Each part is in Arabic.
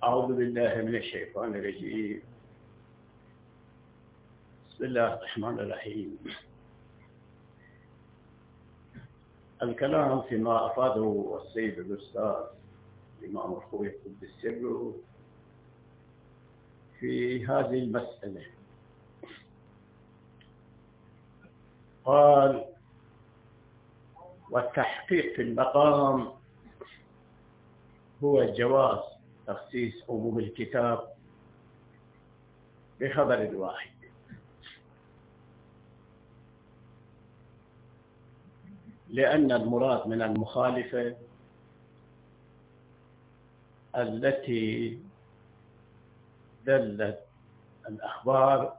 أعوذ بالله من الشيطان الرجيم. بسم الله الرحمن الرحيم. الكلام فيما أفاده السيد الأستاذ الإمام الخوي قدس سره في هذه المسألة. قال: والتحقيق في المقام هو جواز تخصيص عموم الكتاب بخبر واحد، لأن المراد من المخالفة التي دلت الأخبار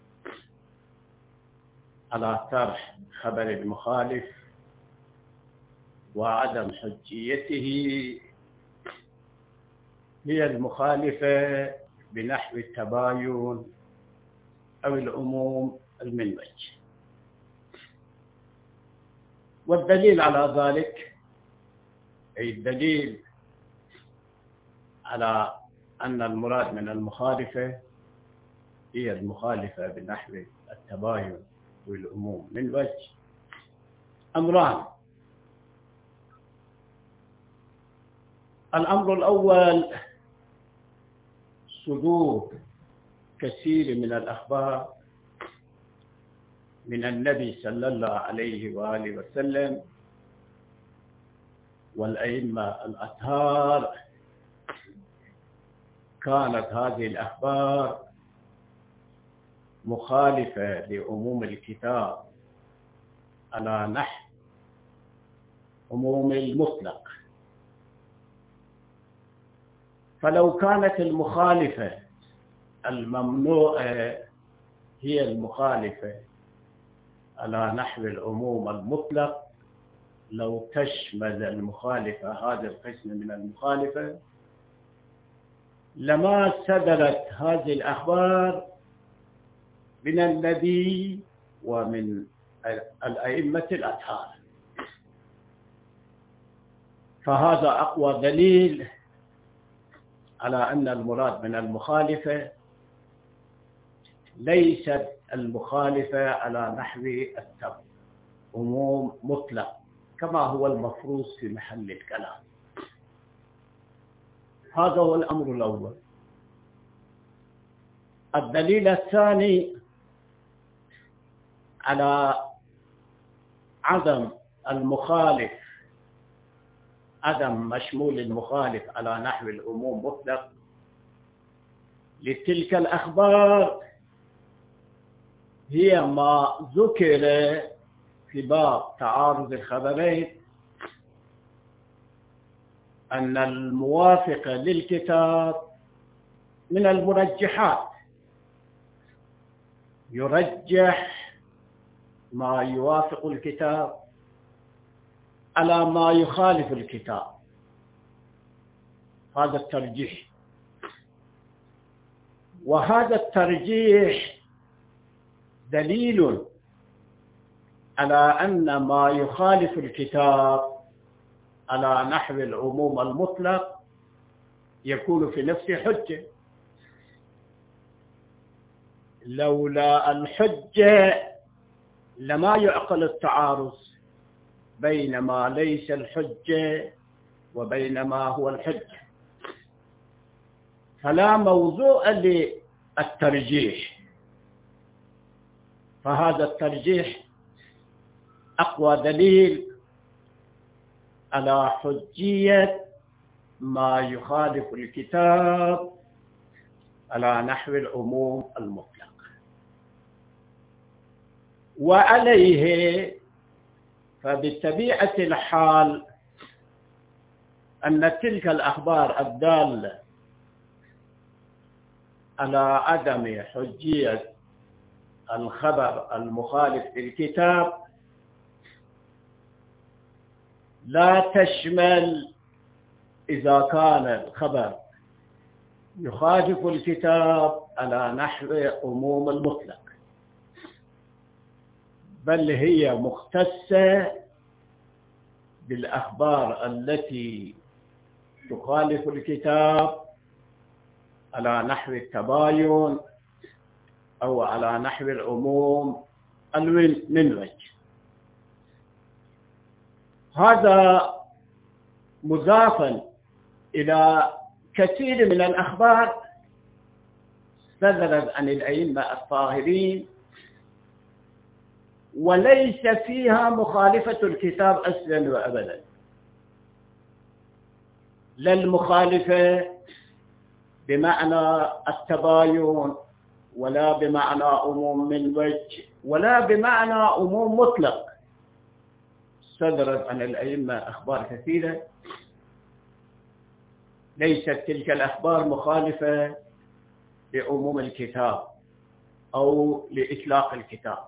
على طرح خبر المخالف وعدم حجيته هي المخالفة بنحو التباين أو العموم المنوج. والدليل على ذلك، أي الدليل على أن المراد من المخالفة هي المخالفة بنحو التباين والعموم المنوج، أمران. الأمر الأول صدور كثير من الأخبار من النبي صلى الله عليه وآله وسلم والأئمة الأطهار، كانت هذه الأخبار مخالفة لعموم الكتاب على نحو عموم المطلق. فلو كانت المخالفة الممنوعة هي المخالفة على نحو العموم المطلق، لو تشمل المخالفة هذا القسم من المخالفة لما صدرت هذه الأخبار من النبي ومن الأئمة الأطهار. فهذا أقوى دليل على أن المراد من المخالفة ليست المخالفة على نحو عموم مطلق كما هو المفروض في محل الكلام. هذا هو الأمر الأول. الدليل الثاني على عدم المخالف، عدم مشمول المخالف على نحو العموم مطلق لتلك الأخبار هي ما ذكر في باب تعارض الخبرين، أن الموافق للكتاب من المرجحات، يرجح ما يوافق الكتاب على ما يخالف الكتاب. هذا الترجيح، وهذا الترجيح دليل على أن ما يخالف الكتاب على نحو العموم المطلق يكون في نفسه حجة. لولا الحجة لما يعقل التعارض بين ما ليس الحجة وبين ما هو الحجة، فلا موضوع للترجيح. فهذا الترجيح أقوى دليل على حجية ما يخالف الكتاب على نحو العموم المطلق. وعليه فبطبيعة الحال أن تلك الأخبار الدالة على عدم حجية الخبر المخالف للكتاب لا تشمل إذا كان الخبر يخالف الكتاب على نحو عموم المطلق، بل هي مختصة بالأخبار التي تخالف الكتاب على نحو التباين أو على نحو العموم من وجه. هذا مضافا إلى كثير من الأخبار صدرت عن الأئمة الطاهرين وليس فيها مخالفة الكتاب أصلا وأبدا، لا المخالفة بمعنى التباين ولا بمعنى عموم من وجه ولا بمعنى عموم مطلق. صدرت عن الأئمة أخبار كثيرة ليست تلك الأخبار مخالفة لعموم الكتاب أو لإطلاق الكتاب.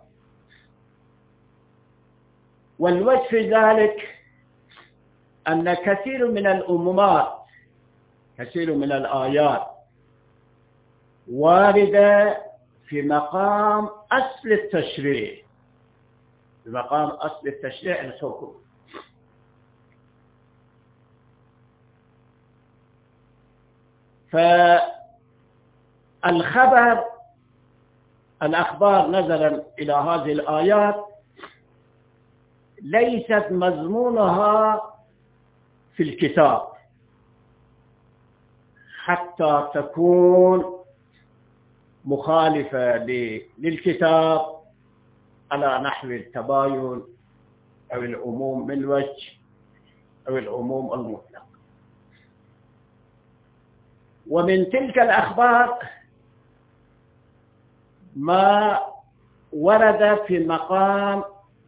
والوجه في ذلك أن كثير من العمومات، كثير من الآيات واردة في مقام أصل التشريع، في مقام أصل التشريع الحكم. الأخبار نظرا إلى هذه الآيات ليست مضمونها في الكتاب حتى تكون مخالفة للكتاب على نحو التباين أو العموم من وجه أو العموم المطلق. ومن تلك الأخبار ما ورد في مقام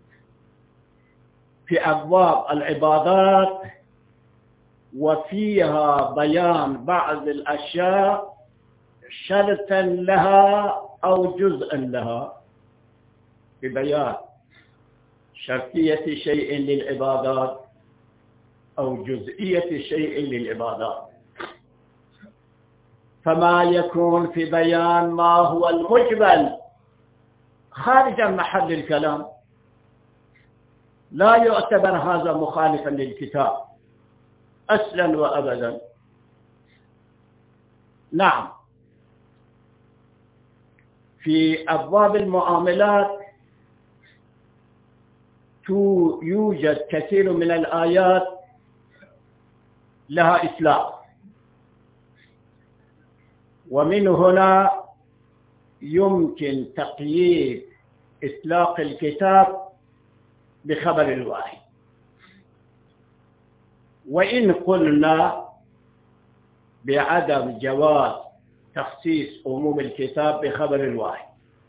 في أبواب العبادات وفيها بيان بعض الأشياء شرطا لها أو جزءا لها، ببيان شرطية شيء للعبادات أو جزئية شيء للعبادات. فما يكون في بيان ما هو المجمل خارج محل الكلام لا يعتبر هذا مخالفا للكتاب أصلا وأبدا. نعم، في أبواب المعاملات يوجد كثير من الآيات لها إطلاق، ومن هنا يمكن تقييد إطلاق الكتاب بخبر الوحي. وإن قلنا بعدم جواز تخصيص عموم الكتاب بخبر الوحي،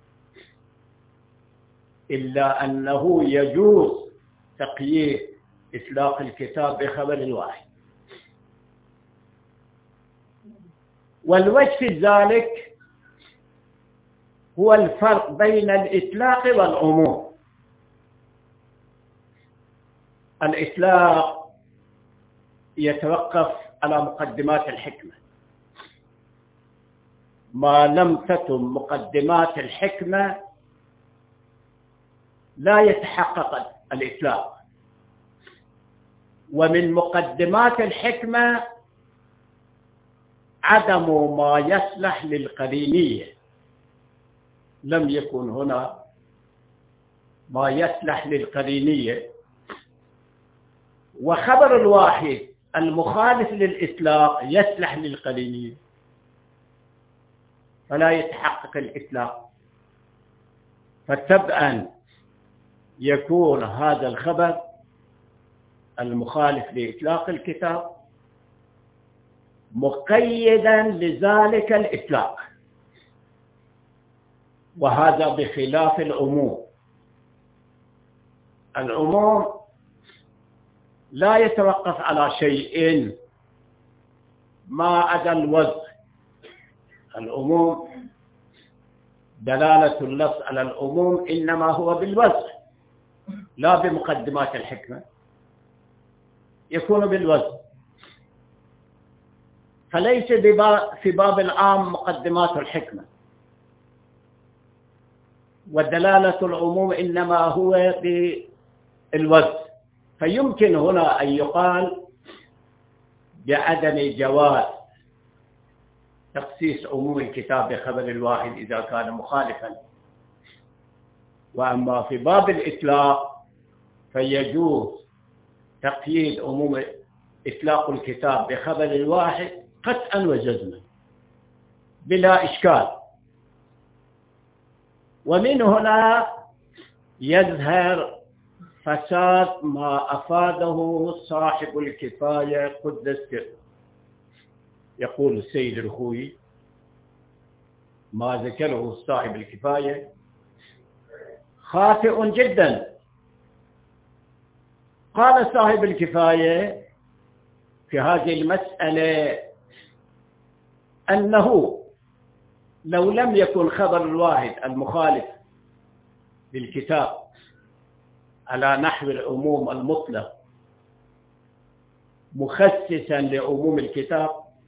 إلا أنه يجوز تقييد إطلاق الكتاب بخبر الوحي. والوجه في ذلك هو الفرق بين الإطلاق والعموم. الإطلاق يتوقف على مقدمات الحكمة، ما لم تتم مقدمات الحكمة لا يتحقق الإطلاق. ومن مقدمات الحكمة عدم ما يصلح للقرينية، لم يكن هنا ما يصلح للقرينية. وخبر الواحد المخالف للإطلاق يصلح للقرينية فلا يتحقق الإطلاق. فتبعا يكون هذا الخبر المخالف لإطلاق الكتاب مقيدا لذلك الإطلاق، وهذا بخلاف العموم. العموم لا يتوقف على شيء ما عدا الوضع. العموم دلالة اللفظ على العموم إنما هو بالوضع لا بمقدمات الحكمة، يكون بالوضع. فليس في باب العام مقدمات الحكمة، ودلالة العموم إنما هو بالوضع. فيمكن هنا أن يقال بعدم جواز تخصيص عموم الكتاب بخبر الواحد إذا كان مخالفا. وأما في باب الإطلاق فيجوز تقييد عموم إطلاق الكتاب بخبر الواحد قطعا وجزما بلا إشكال. ومن هنا يظهر فساد ما أفاده صاحب الكفاية قدس سره. يقول السيد الخوئي ما ذكره صاحب الكفاية خاطئ جدا. قال صاحب الكفاية في هذه المسألة أنه لو لم يكن خبر الواحد المخالف للكتاب على نحو العموم المطلق مخصصا لعموم الكتاب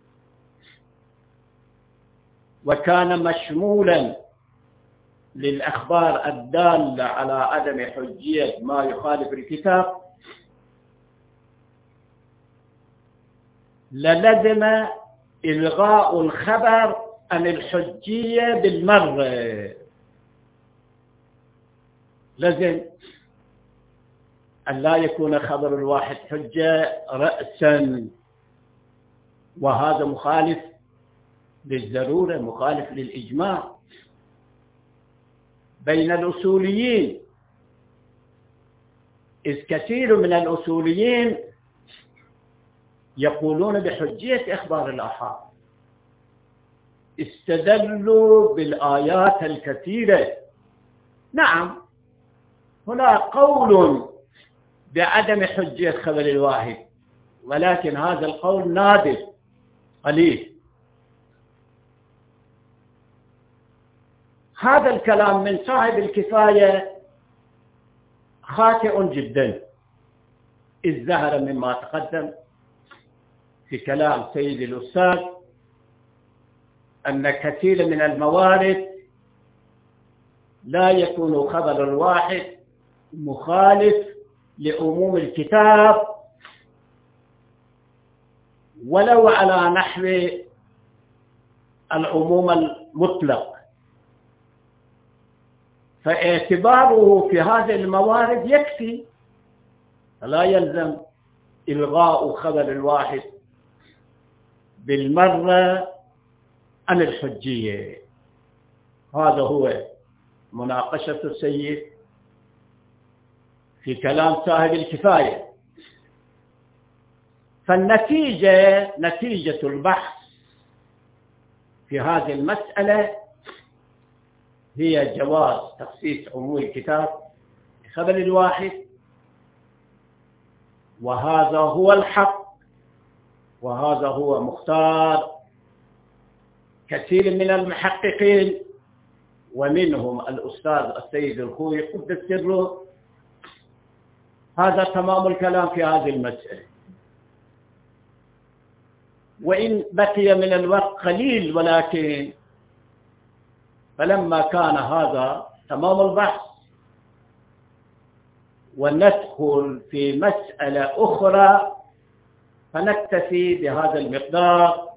وكان مشمولا للأخبار الدالة على عدم حجية ما يخالف الكتاب للزم إلغاء الخبر عن الحجية بالمرة. لازم أن لا يكون خبر الواحد حجة رأسا، وهذا مخالف للضرورة، مخالف للإجماع بين الأصوليين، إذ كثير من الأصوليين يقولون بحجية إخبار الآحاد، استدلوا بالآيات الكثيرة. نعم هنا قول بعدم حجية خبر الواحد، ولكن هذا القول نادر قليل. هذا الكلام من صاحب الكفاية خاطئ جدا، إذ ظهر مما تقدم في كلام سيد الأستاذ أن كثير من الموارد لا يكون خبر الواحد مخالف لعموم الكتاب ولو على نحو العموم المطلق، فاعتباره في هذه الموارد يكفي، فلا يلزم إلغاء خبر الواحد بالمرة عن الحجية. هذا هو مناقشة السيد في كلام صاحب الكفاية. فالنتيجة، نتيجة البحث في هذه المسألة هي جواز تخصيص عموم الكتاب بخبر الواحد، وهذا هو الحق، وهذا هو مختار كثير من المحققين، ومنهم الأستاذ السيد الخوئي قدس سره. هذا تمام الكلام في هذه المسألة. وإن بقي من الوقت قليل، ولكن فلما كان هذا تمام البحث وندخل في مسألة أخرى فنكتفي بهذا المقدار